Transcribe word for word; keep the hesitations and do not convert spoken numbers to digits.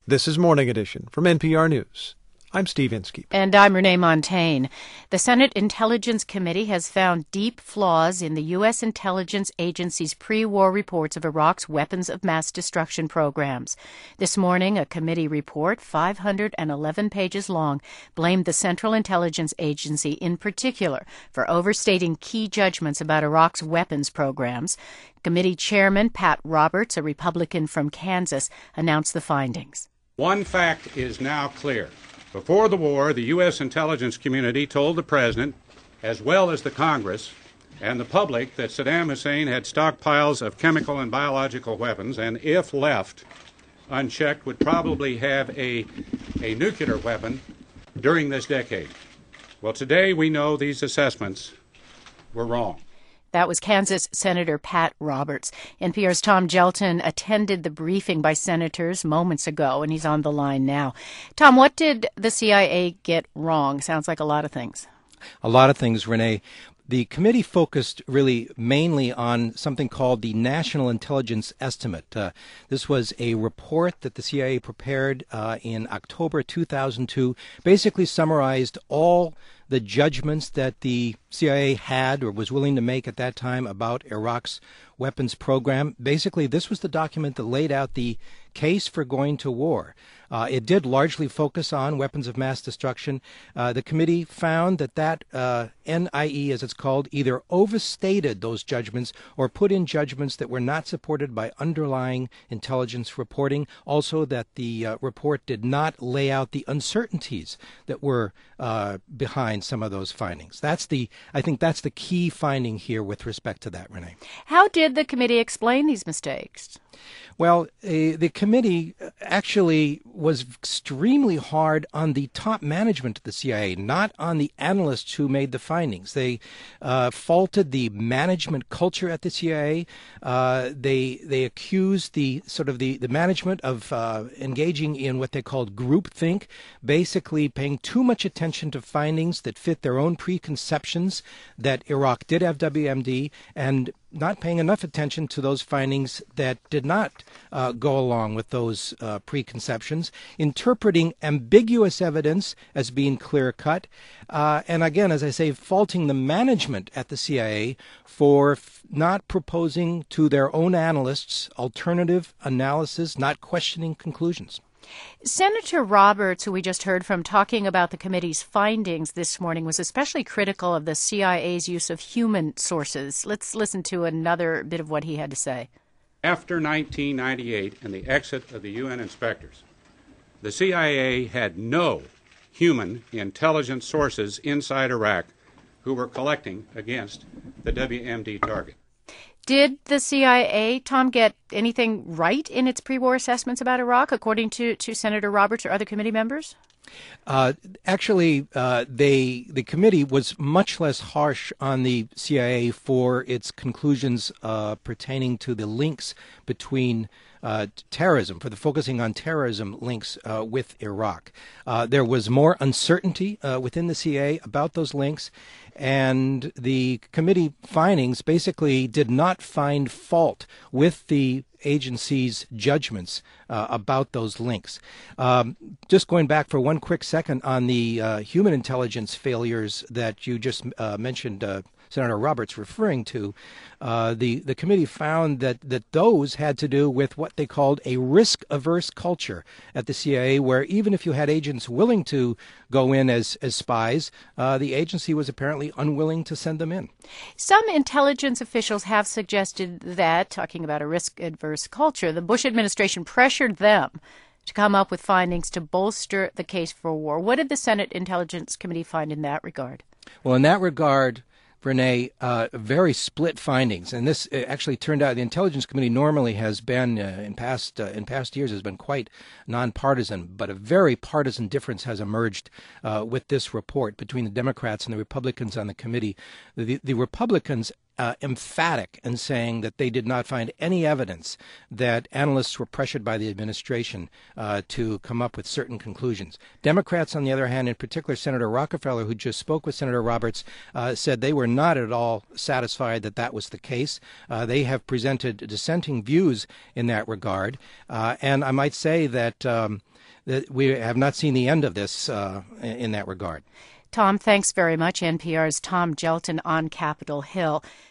This is Morning Edition from N P R News. I'm Steve Inskeep. And I'm Renee Montagne. The Senate Intelligence Committee has found deep flaws in the U S intelligence agency's pre-war reports of Iraq's weapons of mass destruction programs. This morning, a committee report, five hundred eleven pages long, blamed the Central Intelligence Agency in particular for overstating key judgments about Iraq's weapons programs. Committee Chairman Pat Roberts, a Republican from Kansas, announced the findings. One fact is now clear. Before the war, the U S intelligence community told the President, as well as the Congress and the public, that Saddam Hussein had stockpiles of chemical and biological weapons and, if left unchecked, would probably have a, a nuclear weapon during this decade. Well, today we know these assessments were wrong. That was Kansas Senator Pat Roberts. N P R's Tom Gelton attended the briefing by senators moments ago, and he's on the line now. Tom, what did the C I A get wrong? Sounds like a lot of things. A lot of things, Renee. The committee focused really mainly on something called the National Intelligence Estimate. Uh, this was a report that the C I A prepared uh, in October two thousand two, basically summarized all the judgments that the C I A had or was willing to make at that time about Iraq's weapons program. Basically, this was the document that laid out the case for going to war. Uh, it did largely focus on weapons of mass destruction. Uh, the committee found that that uh, N I E, as it's called, either overstated those judgments or put in judgments that were not supported by underlying intelligence reporting. Also, that the uh, report did not lay out the uncertainties that were uh, behind some of those findings. That's the, I think that's the key finding here with respect to that, Renee. How did the committee explain these mistakes? Well, uh, the committee actually was extremely hard on the top management of the C I A, not on the analysts who made the findings. They uh, faulted the management culture at the C I A. Uh, they they accused the sort of the, the management of uh, engaging in what they called groupthink, basically paying too much attention to findings that fit their own preconceptions that Iraq did have W M D, and not paying enough attention to those findings that did not uh, go along with those uh, preconceptions, interpreting ambiguous evidence as being clear-cut, uh, and again, as I say, faulting the management at the C I A for f- not proposing to their own analysts alternative analysis, not questioning conclusions. Senator Roberts, who we just heard from talking about the committee's findings this morning, was especially critical of the C I A's use of human sources. Let's listen to another bit of what he had to say. After nineteen ninety-eight and the exit of the U N inspectors, the C I A had no human intelligence sources inside Iraq who were collecting against the W M D target. Did the C I A, Tom, get anything right in its pre-war assessments about Iraq, according to, to Senator Roberts or other committee members? Uh, actually, uh, they the committee was much less harsh on the C I A for its conclusions uh, pertaining to the links between uh, terrorism, for the focusing on terrorism links uh, with Iraq. Uh, there was more uncertainty uh, within the C I A about those links, and the committee findings basically did not find fault with the agency's judgments uh, about those links. Um, just going back for one quick second on the uh, human intelligence failures that you just uh, mentioned, uh, Senator Roberts referring to, uh, the, the committee found that, that those had to do with what they called a risk-averse culture at the C I A, where even if you had agents willing to go in as, as spies, uh, the agency was apparently unwilling to send them in. Some intelligence officials have suggested that, talking about a risk-averse culture, the Bush administration pressured them to come up with findings to bolster the case for war. What did the Senate Intelligence Committee find in that regard? Well, in that regard, Renee, uh, very split findings, and this actually turned out the Intelligence Committee normally has been uh, in past uh, in past years has been quite nonpartisan, but a very partisan difference has emerged uh, with this report between the Democrats and the Republicans on the committee. The, the Republicans Uh, emphatic in saying that they did not find any evidence that analysts were pressured by the administration uh, to come up with certain conclusions. Democrats, on the other hand, in particular Senator Rockefeller, who just spoke with Senator Roberts, uh, said they were not at all satisfied that that was the case. Uh, they have presented dissenting views in that regard. Uh, and I might say that um, that we have not seen the end of this uh, in that regard. Tom, thanks very much. N P R's Tom Gelton on Capitol Hill.